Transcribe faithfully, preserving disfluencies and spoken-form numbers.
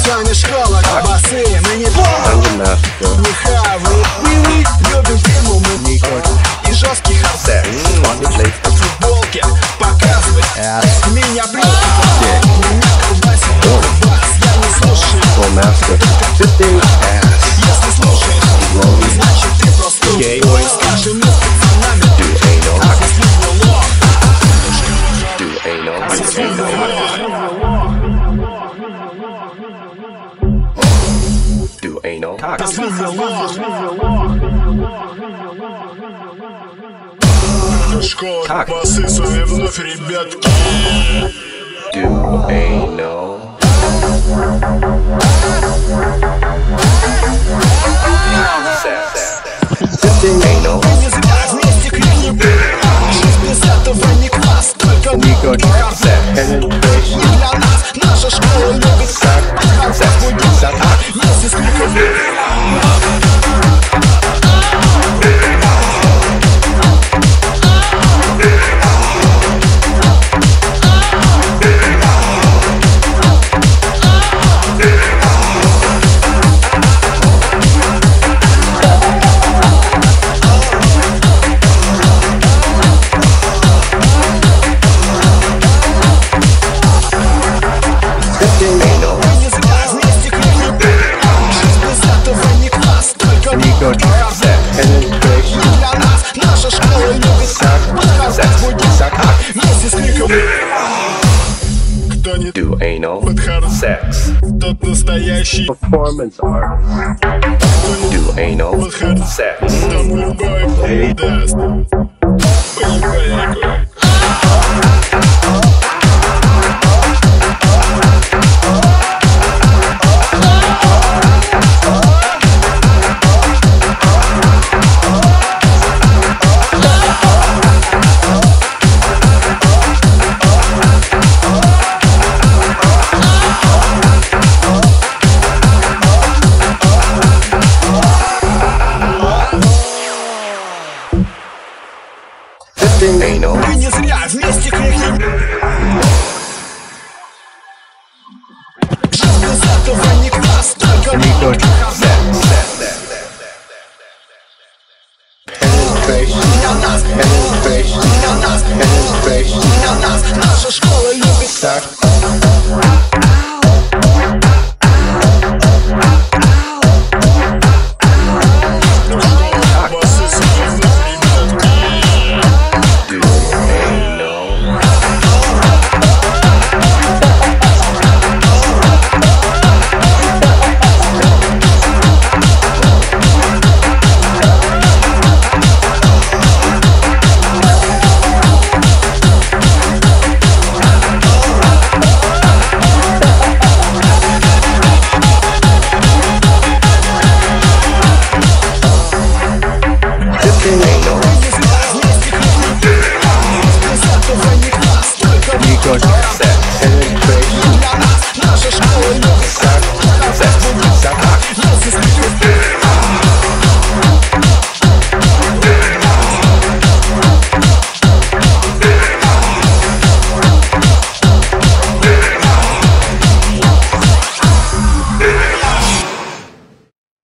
Это не школа колбасы, мы не помним, не хавают пивы, любим фильму мы и жесткий хардсекс. В футболке показывай меня плюхи, меня колбасит бас, я не слушаю. Если слушаешь, значит ты просто ой, скажи мне с пацанами, а здесь не лох. Do anal cock. Школа колбасы с вами вновь, ребятки. Do anal sex. Anal. Не зря вместе крикнем. Жизнь без этого не класс, только хардсекс. Не для нас, наша школа любит возбудиться, если с криком. Кто не Do anal под sex. тот настоящий Performance art. Do anal sex. там любой даст. Поебали. Anal. Мы не зря вместе крикнем. Жизнь без этого не класс, только хардсекс. Для нас, для нас, для нас, наша школа.